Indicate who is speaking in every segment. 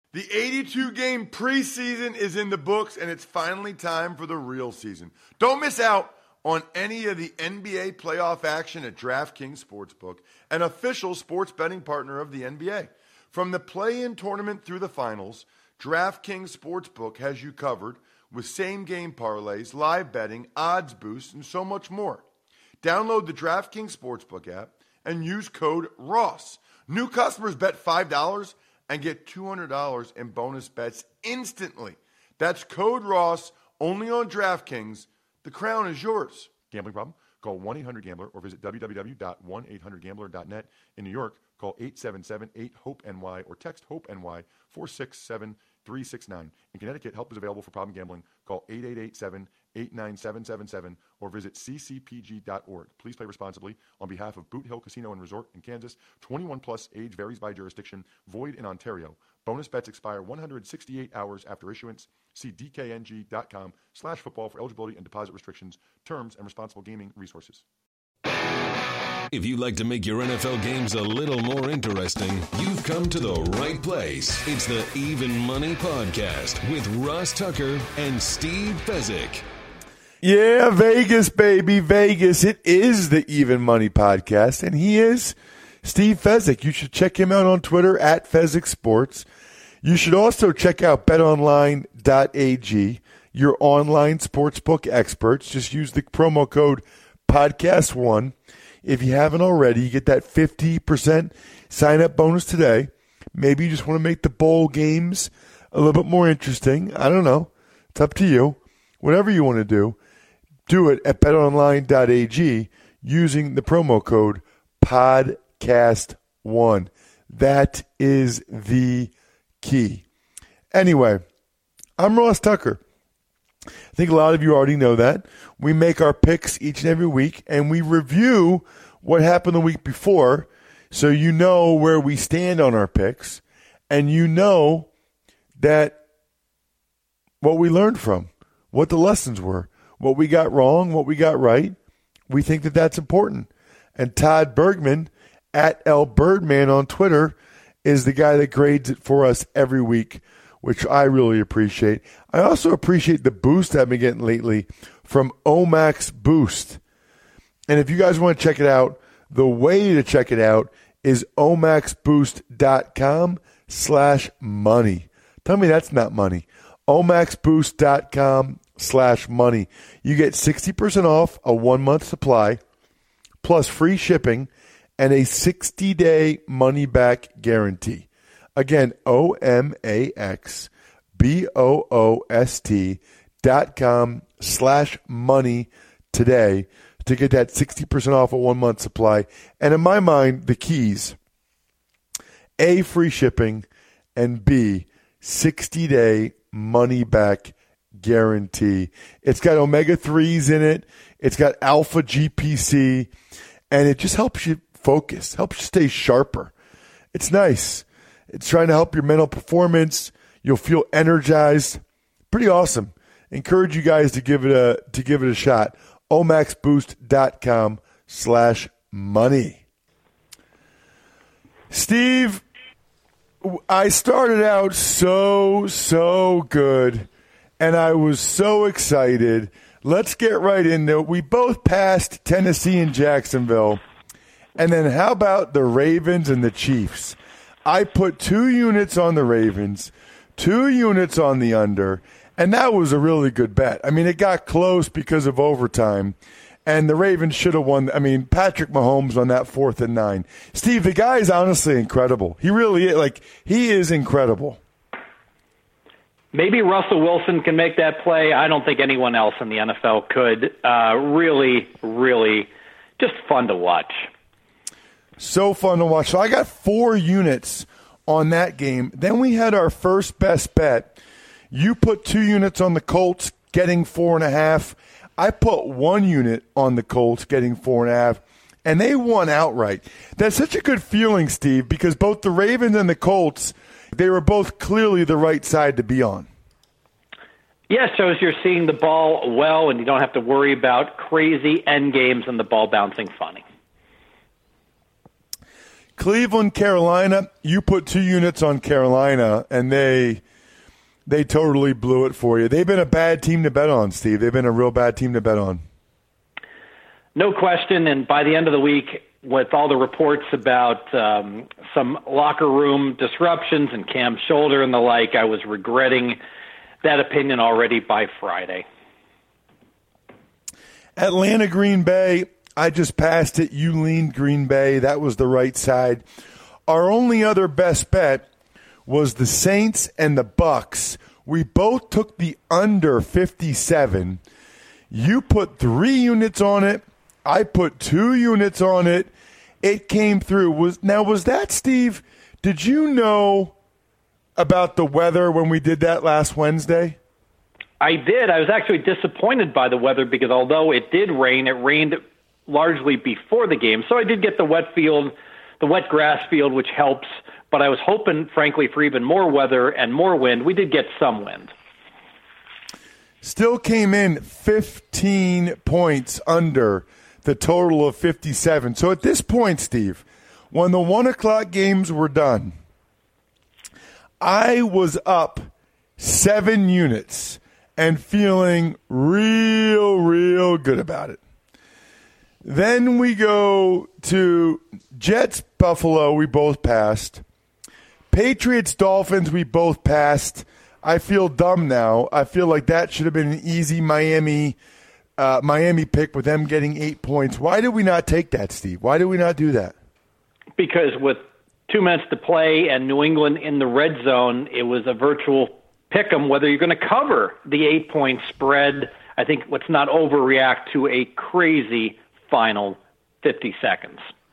Speaker 1: The 82-game preseason is in the books, and it's finally time for the real season. Don't miss out on any of the NBA playoff action at DraftKings Sportsbook, an official sports betting partner of the NBA. From the play-in tournament through the finals, DraftKings Sportsbook has you covered with same-game parlays, live betting, odds boosts, and so much more. Download the DraftKings Sportsbook app and use code ROSS. New customers bet $5 and get $200 in bonus bets instantly. That's code ROSS only on DraftKings. The crown is yours. Gambling problem? Call 1-800-GAMBLER or visit www.1800gambler.net. In New York, call 877-8-HOPE-NY or text HOPE-NY 467-369. In Connecticut, help is available for problem gambling. Call 888-7-897-7777 or visit ccpg.org. Please play responsibly. On behalf of Boot Hill Casino and Resort in Kansas, 21 plus, age varies by jurisdiction, void in Ontario. Bonus bets expire 168 hours after issuance. See dkng.com/football for eligibility and deposit restrictions, terms, and responsible gaming resources.
Speaker 2: If you'd like to make your NFL games a little more interesting, you've come to the right place. It's the Even Money Podcast with Ross Tucker and Steve Fezzik.
Speaker 1: Yeah, Vegas, baby, Vegas. It is the Even Money Podcast, and he is Steve Fezzik. You should check him out on Twitter at Fezzik Sports. You should also check out betonline.ag, your online sportsbook experts. Just use the promo code podcast1. If you haven't already, you get that 50% sign-up bonus today. Maybe you just want to make the bowl games a little bit more interesting. I don't know. It's up to you. Whatever you want to do it at betonline.ag using the promo code podcast1. That is the key. Anyway, I'm Ross Tucker. I think a lot of you already know that. We make our picks each and every week, and we review what happened the week before, so you know where we stand on our picks, and you know that what we learned from, what the lessons were, what we got wrong, what we got right. We think that that's important. And Todd Bergman, at L Birdman on Twitter, is the guy that grades it for us every week, which I really appreciate. I also appreciate the boost I've been getting lately from Omax Boost. And if you guys want to check it out, the way to check it out is omaxboost.com/money. Tell me that's not money. omaxboost.com/money. You get 60% off a 1-month supply, plus free shipping, and a 60-day money-back guarantee. Again, omaxboost.com/money today to get that 60% off a 1-month supply. And in my mind, the keys, A, free shipping, and B, 60-day money-back guarantee. It's got omega-3s in it. It's got alpha GPC, and it just helps you focus, helps you stay sharper. It's nice. It's trying to help your mental performance. You'll feel energized. Pretty awesome. Encourage you guys to give it a shot. omaxboost.com/money. Steve, I started out so good, and I was so excited. Let's get right into it. We both passed Tennessee and Jacksonville. And then how about the Ravens and the Chiefs? I put 2 units on the Ravens, 2 units on the under, and that was a really good bet. I mean, it got close because of overtime, and the Ravens should have won. I mean, Patrick Mahomes on that 4th and 9. Steve, the guy is honestly incredible. He really is. He is incredible.
Speaker 3: Maybe Russell Wilson can make that play. I don't think anyone else in the NFL could. Really, really just fun to watch.
Speaker 1: So fun to watch. So I got 4 units on that game. Then we had our first best bet. You put 2 units on the Colts, getting 4.5. I put 1 unit on the Colts, getting 4.5, and they won outright. That's such a good feeling, Steve, because both the Ravens and the Colts, they were both clearly the right side to be on.
Speaker 3: Yeah, it shows you're seeing the ball well, and you don't have to worry about crazy end games and the ball bouncing funny.
Speaker 1: Cleveland, Carolina, you put 2 units on Carolina, and they totally blew it for you. They've been a bad team to bet on, Steve. They've been a real bad team to bet on.
Speaker 3: No question, and by the end of the week, with all the reports about some locker room disruptions and Cam's shoulder and the like, I was regretting that opinion already by Friday.
Speaker 1: Atlanta, Green Bay, I just passed it. You leaned Green Bay. That was the right side. Our only other best bet was the Saints and the Bucks. We both took the under 57. You put 3 units on it. I put 2 units on it. It came through. Was that, Steve? Did you know about the weather when we did that last Wednesday?
Speaker 3: I did. I was actually disappointed by the weather because although it did rain, it rained largely before the game. So I did get the wet grass field, which helps. But I was hoping, frankly, for even more weather and more wind. We did get some wind.
Speaker 1: Still came in 15 points under the total of 57. So at this point, Steve, when the 1 o'clock games were done, I was up 7 units and feeling real good about it. Then we go to Jets, Buffalo, we both passed. Patriots, Dolphins, we both passed. I feel dumb now. I feel like that should have been an easy Miami pick with them getting 8 points. Why did we not take that, Steve? Why did we not do that?
Speaker 3: Because with 2 minutes to play and New England in the red zone, it was a virtual pick 'em whether you're going to cover the 8-point spread. I think let's not overreact to a crazy final 50 seconds.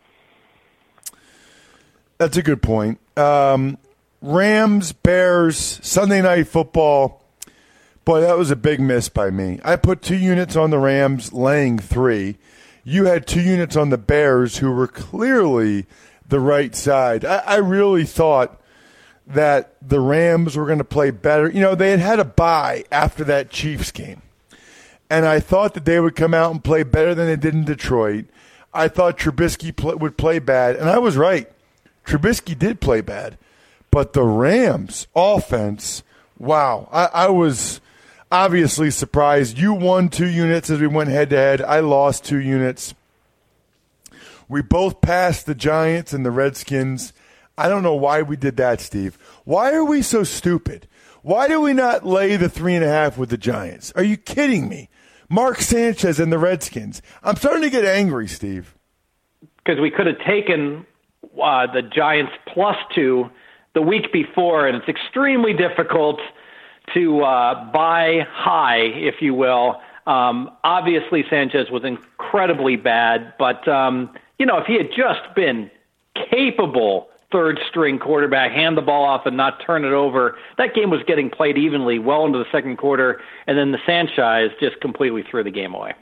Speaker 1: That's a good point. Rams, Bears, Sunday Night Football. Boy, that was a big miss by me. I put 2 units on the Rams, laying 3. You had 2 units on the Bears, who were clearly the right side. I really thought that the Rams were going to play better. You know, they had a bye after that Chiefs game. And I thought that they would come out and play better than they did in Detroit. I thought Trubisky would play bad, and I was right. Trubisky did play bad. But the Rams' offense, wow. I was obviously surprised. You won 2 units as we went head-to-head. I lost 2 units. We both passed the Giants and the Redskins. I don't know why we did that, Steve. Why are we so stupid? Why do we not lay the 3.5 with the Giants? Are you kidding me? Mark Sanchez and the Redskins. I'm starting to get angry, Steve.
Speaker 3: Because we could have taken the Giants +2 the week before, and it's extremely difficult to buy high, if you will. Obviously, Sanchez was incredibly bad, but, if he had just been capable third-string quarterback, hand the ball off and not turn it over, that game was getting played evenly well into the second quarter, and then the Sanchez just completely threw the game away.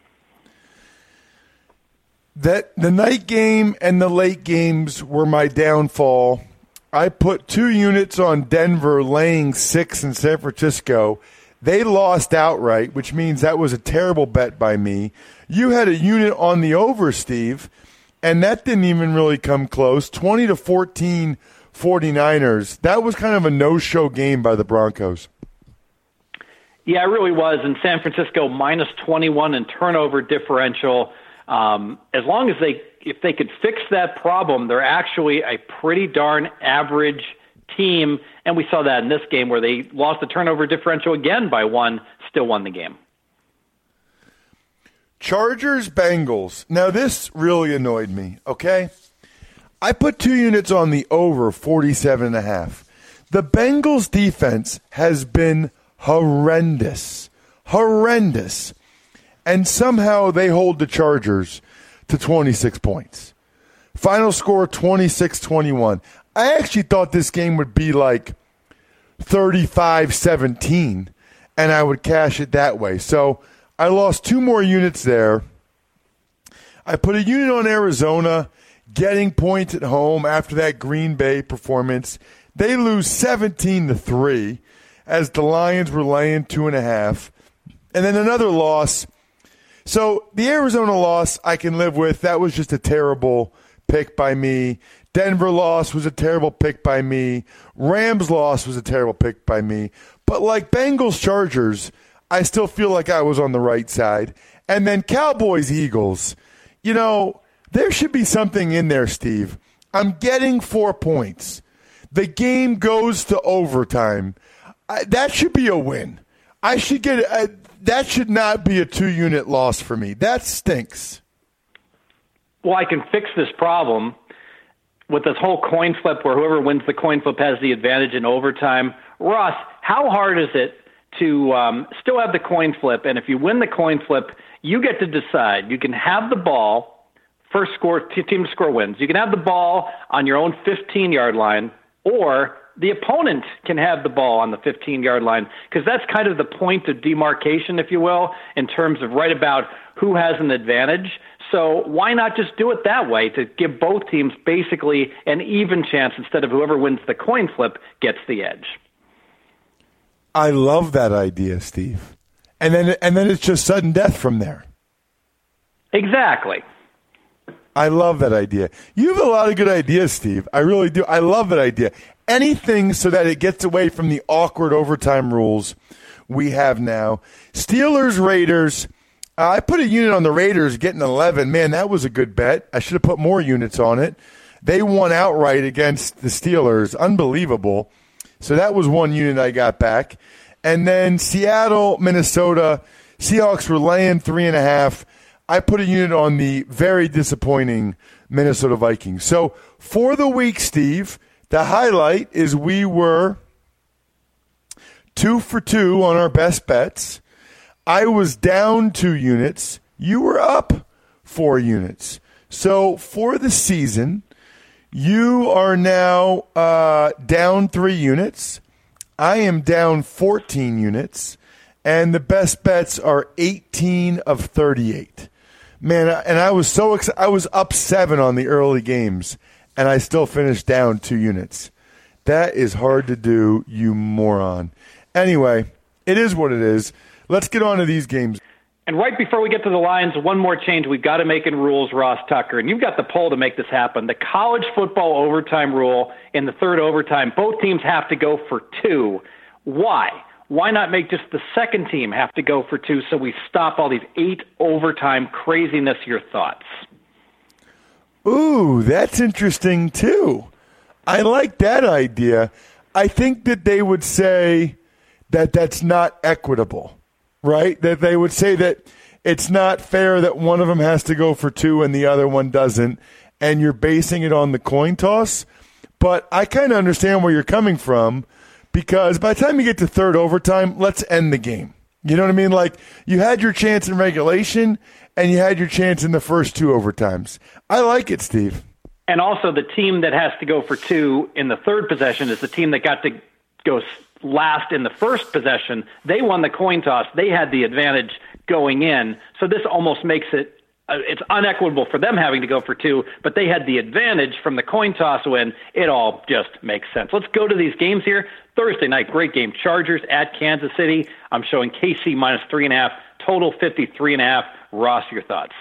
Speaker 1: The night game and the late games were my downfall. I put 2 units on Denver, laying 6 in San Francisco. They lost outright, which means that was a terrible bet by me. You had a unit on the over, Steve, and that didn't even really come close. 20-14 49ers. That was kind of a no-show game by the Broncos.
Speaker 3: Yeah, it really was. And San Francisco -21 in turnover differential. As long as if they could fix that problem, they're actually a pretty darn average team. And we saw that in this game where they lost the turnover differential again by 1, still won the game.
Speaker 1: Chargers, Bengals. Now, this really annoyed me, okay? I put 2 units on the over 47.5. The Bengals defense has been horrendous. And somehow they hold the Chargers to 26 points. Final score 26-21. I actually thought this game would be like 35-17, and I would cash it that way. So I lost 2 more units there. I put a unit on Arizona, getting points at home after that Green Bay performance. They lose 17-3 as the Lions were laying 2.5. And then another loss. So the Arizona loss I can live with. That was just a terrible pick by me. Denver loss was a terrible pick by me. Rams loss was a terrible pick by me. But like Bengals Chargers, I still feel like I was on the right side. And then Cowboys Eagles. You know, there should be something in there, Steve. I'm getting 4 points. The game goes to overtime. That should be a win. I should get that should not be a 2-unit loss for me. That stinks.
Speaker 3: Well, I can fix this problem with this whole coin flip where whoever wins the coin flip has the advantage in overtime. Ross, how hard is it to still have the coin flip? And if you win the coin flip, you get to decide. You can have the ball, first team to score wins. You can have the ball on your own 15-yard line, or the opponent can have the ball on the 15-yard line, because that's kind of the point of demarcation, if you will, in terms of right about who has an advantage. So why not just do it that way to give both teams basically an even chance instead of whoever wins the coin flip gets the edge?
Speaker 1: I love that idea, Steve. And then it's just sudden death from there.
Speaker 3: Exactly.
Speaker 1: I love that idea. You have a lot of good ideas, Steve. I really do. I love that idea. Anything so that it gets away from the awkward overtime rules we have now. Steelers, Raiders. I put a unit on the Raiders getting 11. Man, that was a good bet. I should have put more units on it. They won outright against the Steelers. Unbelievable. So that was one unit I got back. And then Seattle, Minnesota. Seahawks were laying 3.5. I put a unit on the very disappointing Minnesota Vikings. So for the week, Steve, the highlight is we were 2 for 2 on our best bets. I was down 2 units. You were up 4 units. So for the season, you are now down 3 units. I am down 14 units. And the best bets are 18 of 38. Man, and I was so excited. I was up 7 on the early games, and I still finished down 2 units. That is hard to do, you moron. Anyway, it is what it is. Let's get on to these games.
Speaker 3: And right before we get to the lines, one more change we've got to make in rules, Ross Tucker, and you've got the poll to make this happen. The college football overtime rule in the third overtime, both teams have to go for 2. Why? Why not make just the second team have to go for 2 so we stop all these 8 overtime craziness? Your thoughts?
Speaker 1: Ooh, that's interesting too. I like that idea. I think that they would say that that's not equitable, right? That they would say that it's not fair that one of them has to go for 2 and the other one doesn't, and you're basing it on the coin toss. But I kind of understand where you're coming from, because by the time you get to third overtime, let's end the game. You know what I mean? Like, you had your chance in regulation, and you had your chance in the first 2 overtimes. I like it, Steve.
Speaker 3: And also, the team that has to go for 2 in the third possession is the team that got to go last in the first possession. They won the coin toss. They had the advantage going in. So this almost makes it it's unequitable for them having to go for 2, but they had the advantage from the coin toss win. It all just makes sense. Let's go to these games here. Thursday night, great game. Chargers at Kansas City. I'm showing KC minus 3.5, total 53.5. Ross, your thoughts?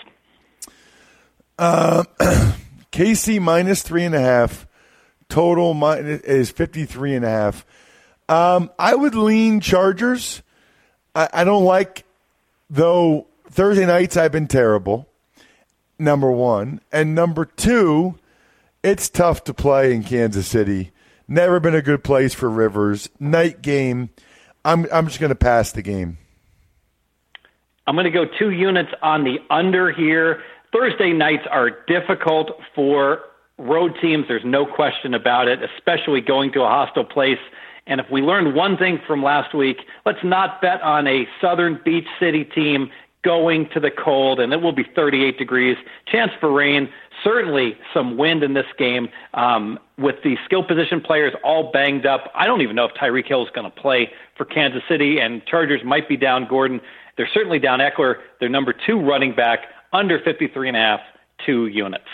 Speaker 1: KC minus 3.5, total is 53.5. I would lean Chargers. I don't like, though, Thursday nights I've been terrible, number one. And number 2, it's tough to play in Kansas City. Never been a good place for Rivers. Night game, I'm just going to pass the game.
Speaker 3: I'm going to go 2 units on the under here. Thursday nights are difficult for road teams. There's no question about it, especially going to a hostile place. And if we learned one thing from last week, let's not bet on a southern beach city team going to the cold, and it will be 38 degrees. Chance for rain, certainly some wind in this game. With the skill position players all banged up, I don't even know if Tyreek Hill is going to play for Kansas City, and Chargers might be down Gordon. They're certainly down Eckler, their number 2 running back, under 53.5, 2 units.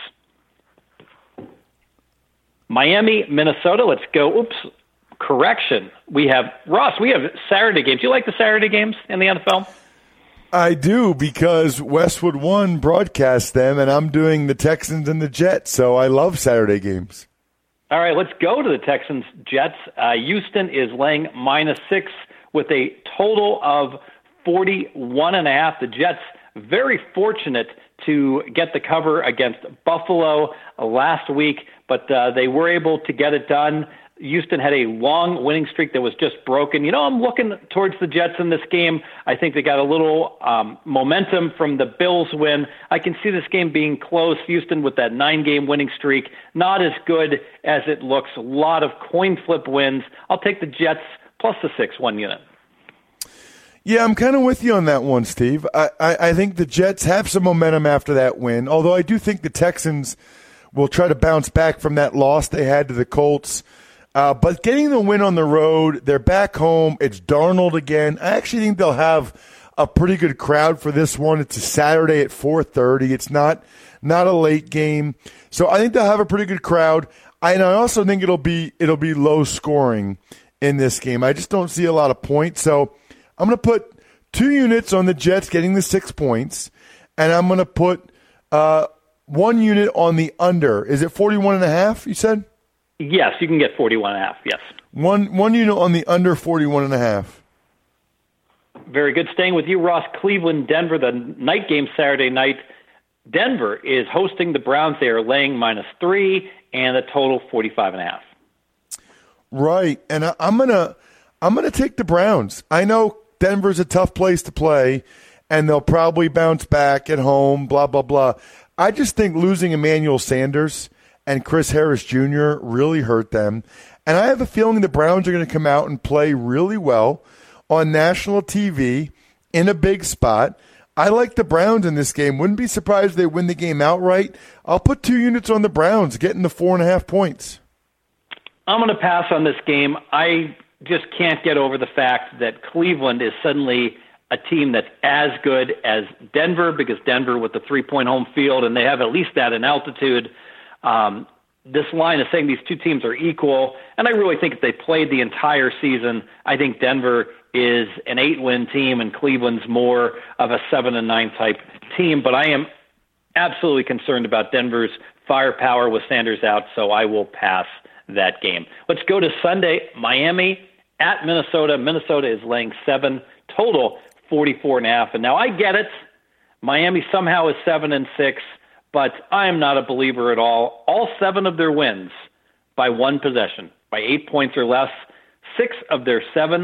Speaker 3: Miami, Minnesota, let's go. Correction. We have Saturday games. Do you like the Saturday games in the NFL?
Speaker 1: I do, because Westwood One broadcasts them, and I'm doing the Texans and the Jets, so I love Saturday games.
Speaker 3: All right, let's go to the Texans-Jets. Houston is laying -6 with a total of 41.5. The Jets very fortunate to get the cover against Buffalo last week, but they were able to get it done. Houston had a long winning streak that was just broken. You know, I'm looking towards the Jets in this game. I think they got a little momentum from the Bills win. I can see this game being close. Houston with that 9-game winning streak, not as good as it looks. A lot of coin flip wins. I'll take the Jets plus the 6, 1 unit.
Speaker 1: Yeah, I'm kind of with you on that one, Steve. I think the Jets have some momentum after that win, although I do think the Texans will try to bounce back from that loss they had to the Colts. But getting the win on the road, they're back home. It's Darnold again. I actually think they'll have a pretty good crowd for this one. It's a Saturday at 4:30. It's not a late game, so I think they'll have a pretty good crowd. And I also think it'll be low scoring in this game. I just don't see a lot of points, so I'm going to put 2 units on the Jets getting the 6 points, and I'm going to put 1 unit on the under. Is it 41.5? You said.
Speaker 3: Yes, you can get 41.5, yes.
Speaker 1: One unit on the under 41.5.
Speaker 3: Very good. Staying with you, Ross. Cleveland, Denver, the night game Saturday night. Denver is hosting the Browns. They are laying -3 and a total 45.5.
Speaker 1: Right, and I'm gonna take the Browns. I know Denver's a tough place to play, and they'll probably bounce back at home, blah, blah, blah. I just think losing Emmanuel Sanders and Chris Harris Jr. really hurt them. And I have a feeling the Browns are going to come out and play really well on national TV in a big spot. I like the Browns in this game. Wouldn't be surprised if they win the game outright. I'll put 2 units on the Browns, getting the 4.5 points.
Speaker 3: I'm going to pass on this game. I just can't get over the fact that Cleveland is suddenly a team that's as good as Denver, because Denver with the 3-point home field, and they have at least that in altitude. This line is saying these two teams are equal, and I really think if they played the entire season, I think Denver is an 8-win team and Cleveland's more of a 7-9 type team. But I am absolutely concerned about Denver's firepower with Sanders out, so I will pass that game. Let's go to Sunday, Miami at Minnesota. Minnesota is laying 7, total 44.5. And now I get it. Miami somehow is 7-6. But I am not a believer at all. All 7 of their wins by 1 possession, by 8 points or less. 5 of their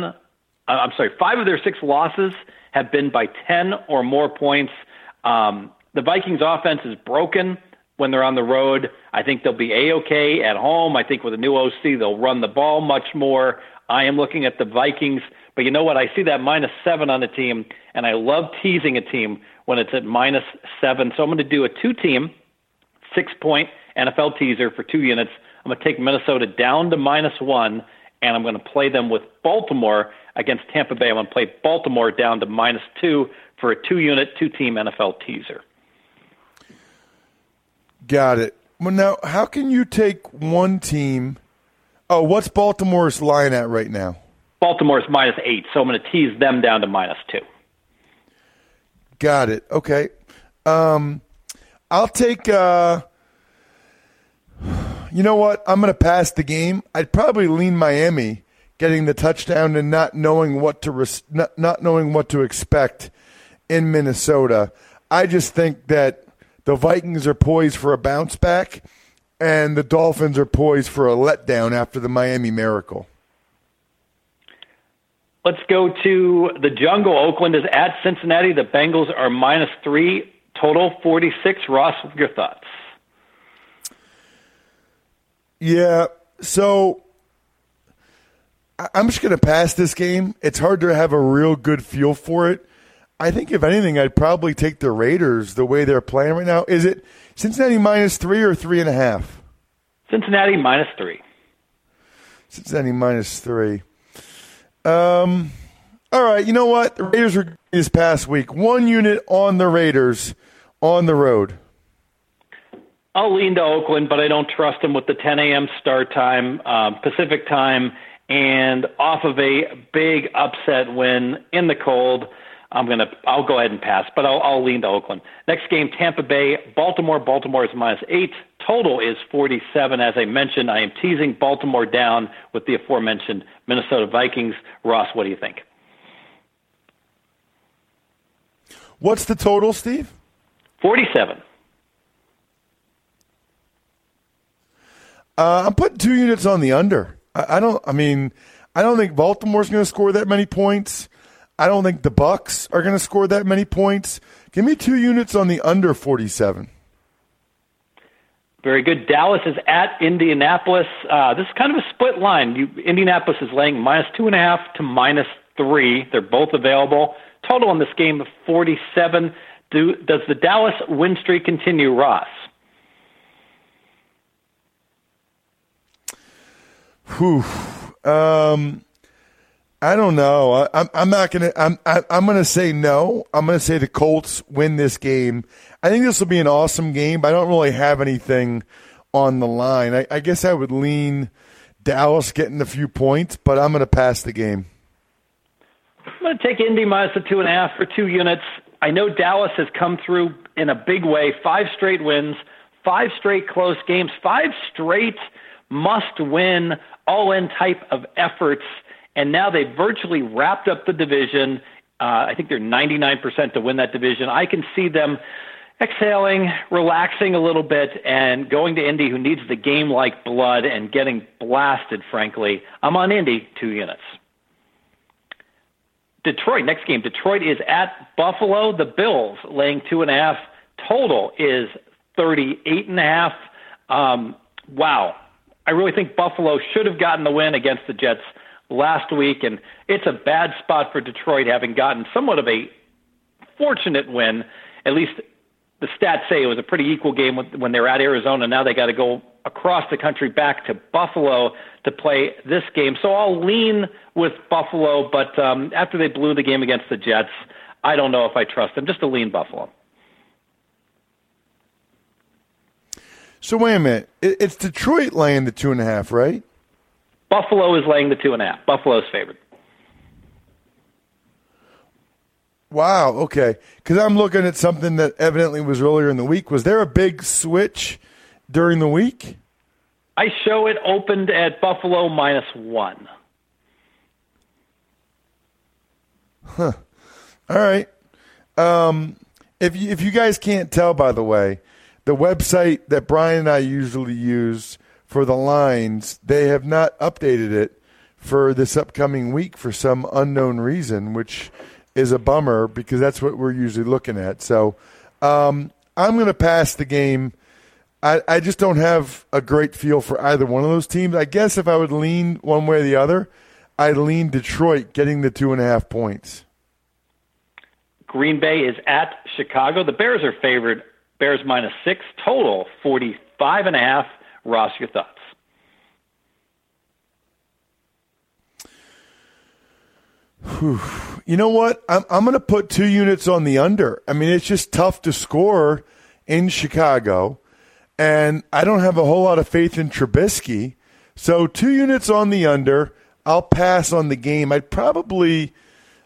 Speaker 3: 6 losses have been by 10 or more points. The Vikings offense is broken when they're on the road. I think they'll be A-okay at home. I think with a new OC, they'll run the ball much more. I am looking at the Vikings. But you know what? I see that -7 on a team, and I love teasing a team when it's at -7. So I'm going to do a 2-team, 6-point NFL teaser for 2 units. I'm going to take Minnesota down to -1, and I'm going to play them with Baltimore against Tampa Bay. I'm going to play Baltimore down to -2 for a 2-unit, 2-team NFL teaser.
Speaker 1: Got it. Well, now, how can you take one team? Oh, what's Baltimore's line at right now?
Speaker 3: Baltimore's -8, so I'm going to tease them down to -2.
Speaker 1: Got it. Okay. I'll take you know what? I'm going to pass the game. I'd probably lean Miami getting the touchdown and not knowing what to expect in Minnesota. I just think that the Vikings are poised for a bounce back, and the Dolphins are poised for a letdown after the Miami Miracle.
Speaker 3: Let's go to the jungle. Oakland is at Cincinnati. The Bengals are -3, total 46. Ross, your thoughts?
Speaker 1: Yeah, so I'm just going to pass this game. It's hard to have a real good feel for it. I think, if anything, I'd probably take the Raiders the way they're playing right now. Is it Cincinnati -3 or 3.5?
Speaker 3: Cincinnati -3.
Speaker 1: Cincinnati -3. All right, you know what? The Raiders were this past week. 1 unit on the Raiders on the road.
Speaker 3: I'll lean to Oakland, but I don't trust them with the 10 a.m. start time, Pacific time, and off of a big upset win in the cold. I'll go ahead and pass, but I'll lean to Oakland. Next game, Tampa Bay, Baltimore. Baltimore is -8, Total is 47. As I mentioned, I am teasing Baltimore down with the aforementioned Minnesota Vikings. Ross, what do you think?
Speaker 1: What's the total, Steve?
Speaker 3: 47.
Speaker 1: I'm putting 2 units on the under. I don't think Baltimore's going to score that many points. I don't think the Bucs are going to score that many points. Give me 2 units on the under 47.
Speaker 3: Very good. Dallas is at Indianapolis. This is kind of a split line. Indianapolis is laying -2.5 to -3. They're both available. Total in this game of 47. Does the Dallas win streak continue, Ross?
Speaker 1: Whew. I don't know. I'm not gonna. I'm gonna say no. I'm gonna say the Colts win this game. I think this will be an awesome game, but I don't really have anything on the line. I guess I would lean Dallas getting a few points, but I'm gonna pass the game.
Speaker 3: I'm going to take Indy -2.5 for 2 units. I know Dallas has come through in a big way. 5 straight wins, 5 straight close games, 5 straight must-win, all-in type of efforts, and now they've virtually wrapped up the division. I think they're 99% to win that division. I can see them exhaling, relaxing a little bit, and going to Indy, who needs the game like blood, and getting blasted, frankly. I'm on Indy, 2 units. Detroit, next game. Detroit is at Buffalo. The Bills laying 2.5. Total is 38.5. Wow. I really think Buffalo should have gotten the win against the Jets last week, and it's a bad spot for Detroit, having gotten somewhat of a fortunate win. At least the stats say it was a pretty equal game when they were at Arizona. Now they got to go across the country back to Buffalo to play this game. So I'll lean with Buffalo, but after they blew the game against the Jets, I don't know if I trust them. Just to lean Buffalo.
Speaker 1: So wait a minute. It's Detroit laying the 2.5, right?
Speaker 3: Buffalo is laying the 2.5. Buffalo's favored.
Speaker 1: Wow, okay. Because I'm looking at something that evidently was earlier in the week. Was there a big switch during the week?
Speaker 3: I show it opened at Buffalo -1.
Speaker 1: Huh. All right. If you guys can't tell, by the way, the website that Brian and I usually use for the lines, they have not updated it for this upcoming week for some unknown reason, which is a bummer because that's what we're usually looking at. So I'm going to pass the game. I just don't have a great feel for either one of those teams. I guess if I would lean one way or the other, I'd lean Detroit getting the 2.5 points.
Speaker 3: Green Bay is at Chicago. The Bears are favored. Bears -6. Total 45.5. Ross, your thoughts?
Speaker 1: Whew. You know what? I'm going to put 2 units on the under. I mean, it's just tough to score in Chicago, and I don't have a whole lot of faith in Trubisky. So 2 units on the under. I'll pass on the game. I'd probably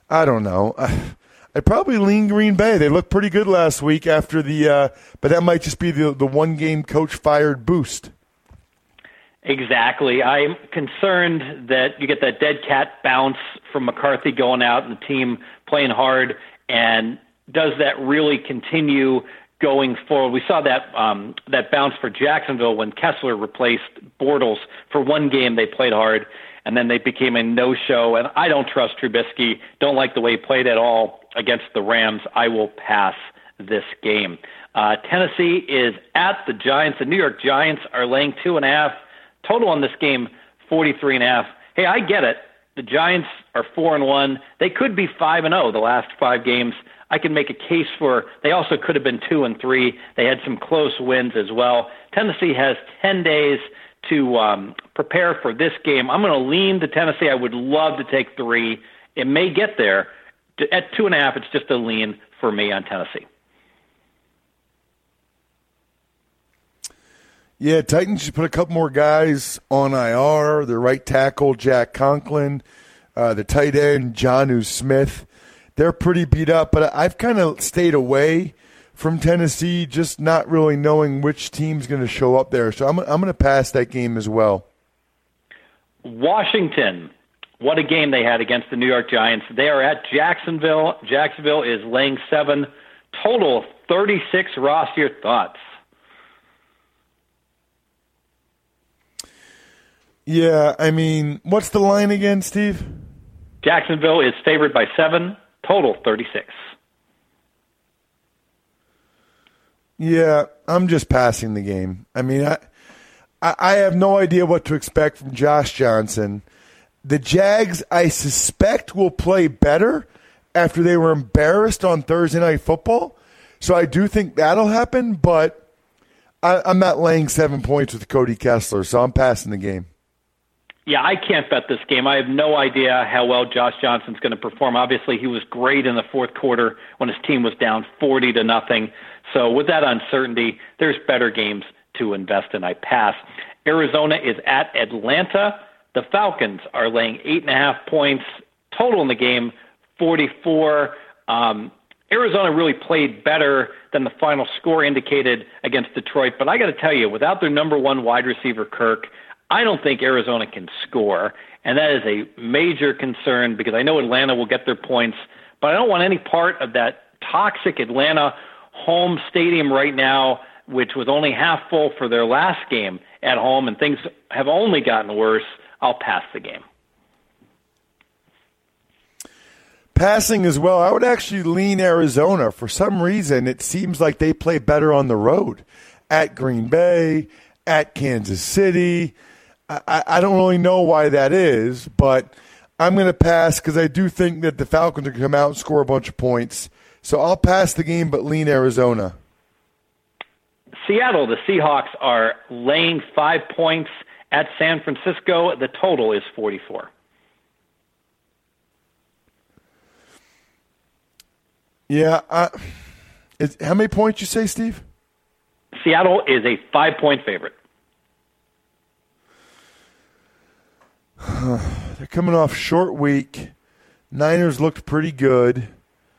Speaker 1: lean Green Bay. They looked pretty good last week after but that might just be the one game coach fired boost.
Speaker 3: Exactly. I'm concerned that you get that dead cat bounce from McCarthy going out and the team playing hard, and does that really continue going forward? We saw that bounce for Jacksonville when Kessler replaced Bortles. For one game they played hard, and then they became a no-show, and I don't trust Trubisky. Don't like the way he played at all against the Rams. I will pass this game. Tennessee is at the Giants. The New York Giants are laying 2.5. Total on this game, 43.5. Hey, I get it. The Giants are 4-1. They could be 5-0 the last 5 games. I can make a case for they also could have been 2-3. They had some close wins as well. Tennessee has 10 days to prepare for this game. I'm going to lean to Tennessee. I would love to take 3. It may get there. At 2.5, it's just a lean for me on Tennessee.
Speaker 1: Yeah, Titans should put a couple more guys on IR. The right tackle, Jack Conklin, the tight end, Jonnu Smith. They're pretty beat up, but I've kind of stayed away from Tennessee, just not really knowing which team's going to show up there. So I'm going to pass that game as well.
Speaker 3: Washington, what a game they had against the New York Giants. They are at Jacksonville. Jacksonville is laying 7, total 36. Ross, your thoughts?
Speaker 1: Yeah, I mean, what's the line again, Steve?
Speaker 3: Jacksonville is favored by 7, total 36.
Speaker 1: Yeah, I'm just passing the game. I mean, I have no idea what to expect from Josh Johnson. The Jags, I suspect, will play better after they were embarrassed on Thursday Night Football. So I do think that'll happen, but I'm not laying 7 points with Cody Kessler, so I'm passing the game.
Speaker 3: Yeah, I can't bet this game. I have no idea how well Josh Johnson's going to perform. Obviously, he was great in the fourth quarter when his team was down 40-0. So with that uncertainty, there's better games to invest in. I pass. Arizona is at Atlanta. The Falcons are laying 8.5 points. Total in the game, 44. Arizona really played better than the final score indicated against Detroit. But I got to tell you, without their number one wide receiver, Kirk, I don't think Arizona can score. And that is a major concern because I know Atlanta will get their points, but I don't want any part of that toxic Atlanta home stadium right now, which was only half full for their last game at home, and things have only gotten worse. I'll pass the game.
Speaker 1: Passing as well. I would actually lean Arizona. For some reason, it seems like they play better on the road. At Green Bay, at Kansas City. I don't really know why that is, but I'm going to pass because I do think that the Falcons are going to come out and score a bunch of points. So I'll pass the game but lean Arizona.
Speaker 3: Seattle, the Seahawks are laying 5 points at San Francisco. The total is 44.
Speaker 1: Yeah. How many points you say, Steve?
Speaker 3: Seattle is a 5-point favorite.
Speaker 1: They're coming off short week. Niners looked pretty good.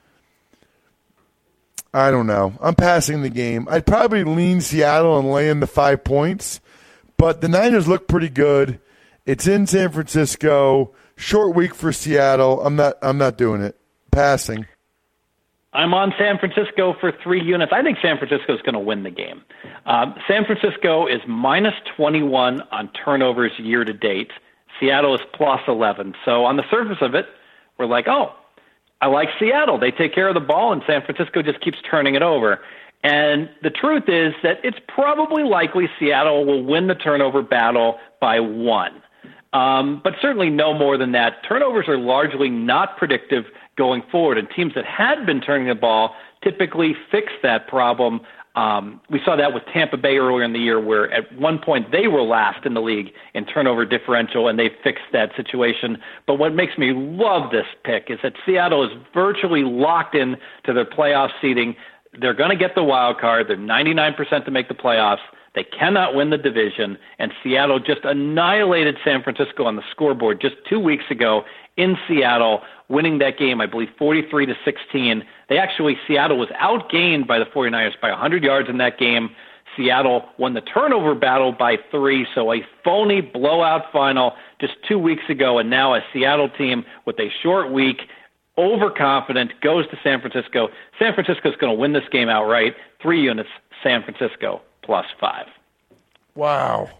Speaker 1: I don't know. I'm passing the game. I'd probably lean Seattle and lay in the 5 points, but the Niners look pretty good. It's in San Francisco. Short week for Seattle. I'm not doing it. Passing.
Speaker 3: I'm on San Francisco for 3 units. I think San Francisco is going to win the game. San Francisco is minus 21 on turnovers year to date. Seattle is plus 11. So on the surface of it, we're like, oh, I like Seattle. They take care of the ball, and San Francisco just keeps turning it over. And the truth is that it's probably likely Seattle will win the turnover battle by 1. But certainly no more than that. Turnovers are largely not predictive going forward, and teams that had been turning the ball typically fix that problem. We saw that with Tampa Bay earlier in the year, where at one point they were last in the league in turnover differential, and they fixed that situation. But what makes me love this pick is that Seattle is virtually locked in to their playoff seeding. They're going to get the wild card. They're 99% to make the playoffs. They cannot win the division, and Seattle just annihilated San Francisco on the scoreboard just 2 weeks ago in Seattle, winning that game, I believe, 43-16. Seattle was outgained by the 49ers by 100 yards in that game. Seattle won the turnover battle by 3, so a phony blowout final just 2 weeks ago, and now a Seattle team with a short week, overconfident, goes to San Francisco. San Francisco's going to win this game outright. 3 units, San Francisco, plus 5.
Speaker 1: Wow.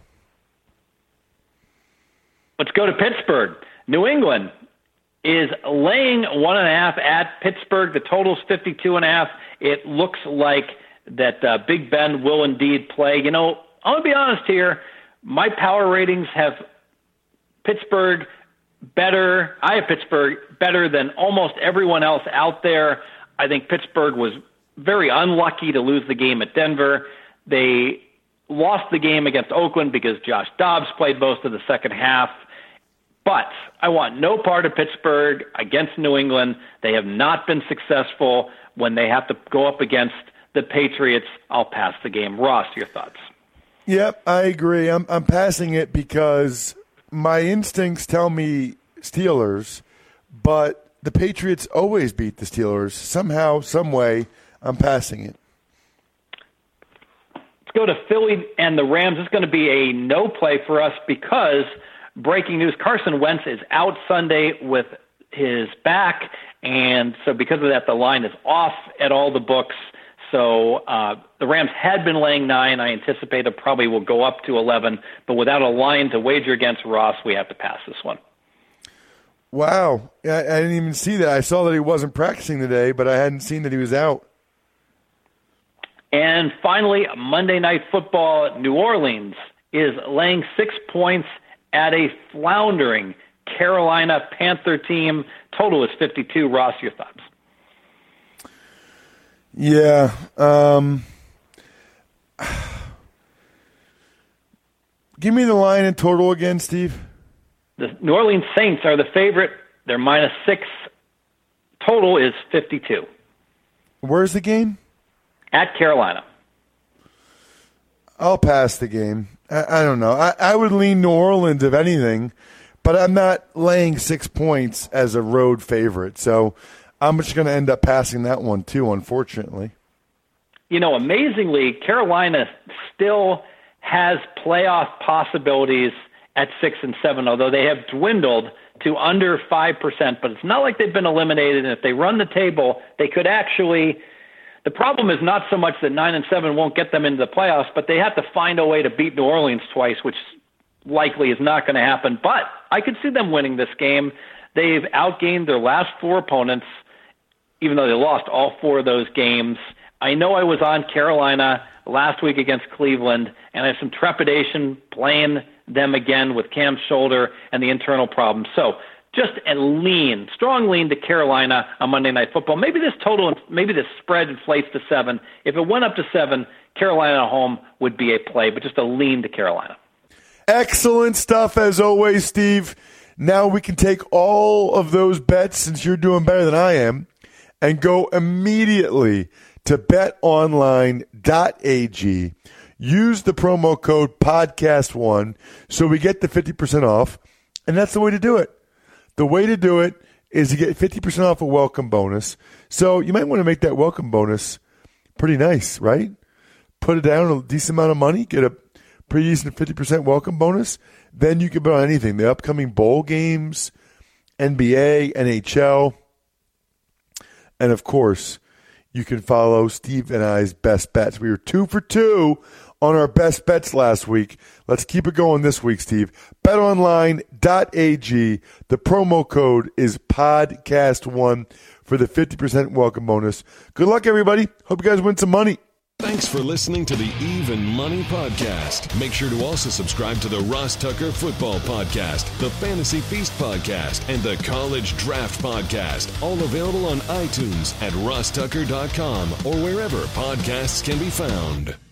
Speaker 3: Let's go to Pittsburgh. New England is laying 1.5 at Pittsburgh. The total's 52.5. It looks like that Big Ben will indeed play. You know, I'm going to be honest here. My power ratings have Pittsburgh better. I have Pittsburgh better than almost everyone else out there. I think Pittsburgh was very unlucky to lose the game at Denver. They lost the game against Oakland because Josh Dobbs played most of the second half. But I want no part of Pittsburgh against New England. They have not been successful when they have to go up against the Patriots. I'll pass the game. Ross, your thoughts?
Speaker 1: Yep, I agree. I'm passing it because my instincts tell me Steelers, but the Patriots always beat the Steelers. Somehow, some way, I'm passing it.
Speaker 3: Let's go to Philly and the Rams. It's going to be a no play for us because, breaking news, Carson Wentz is out Sunday with his back, and so because of that, the line is off at all the books. So the Rams had been laying 9. I anticipate it probably will go up to 11, but without a line to wager against Ross, we have to pass this one.
Speaker 1: Wow. I didn't even see that. I saw that he wasn't practicing today, but I hadn't seen that he was out.
Speaker 3: And finally, Monday Night Football, New Orleans is laying 6 points at a floundering Carolina Panther team. Total is 52. Ross, your thoughts?
Speaker 1: Yeah. Give me the line and total again, Steve.
Speaker 3: The New Orleans Saints are the favorite. They're -6. Total is 52.
Speaker 1: Where's the game?
Speaker 3: At Carolina.
Speaker 1: I'll pass the game. I don't know. I would lean New Orleans, if anything, but I'm not laying 6 points as a road favorite. So I'm just going to end up passing that one, too, unfortunately.
Speaker 3: You know, amazingly, Carolina still has playoff possibilities at 6 and 7, although they have dwindled to under 5%. But it's not like they've been eliminated. And if they run the table, they could actually – the problem is not so much that 9 and 7 won't get them into the playoffs, but they have to find a way to beat New Orleans twice, which likely is not going to happen. But I could see them winning this game. They've outgained their last 4 opponents, even though they lost all 4 of those games. I know I was on Carolina last week against Cleveland, and I have some trepidation playing them again with Cam's shoulder and the internal problems. So just a strong lean to Carolina on Monday Night Football. Maybe this spread inflates to 7. If it went up to 7, Carolina at home would be a play, but just a lean to Carolina.
Speaker 1: Excellent stuff as always, Steve. Now we can take all of those bets, since you're doing better than I am, and go immediately to betonline.ag. Use the promo code podcast1 so we get the 50% off, and that's the way to do it. The way to do it is to get 50% off a welcome bonus. So you might want to make that welcome bonus pretty nice, right? Put it down a decent amount of money, get a pretty decent 50% welcome bonus. Then you can bet on anything. The upcoming bowl games, NBA, NHL. And, of course, you can follow Steve and I's best bets. We were 2 for 2 on our best bets last week. Let's keep it going this week, Steve. BetOnline.ag. The promo code is podcast1 for the 50% welcome bonus. Good luck, everybody. Hope you guys win some money.
Speaker 2: Thanks for listening to the Even Money Podcast. Make sure to also subscribe to the Ross Tucker Football Podcast, the Fantasy Feast Podcast, and the College Draft Podcast. All available on iTunes at rosstucker.com or wherever podcasts can be found.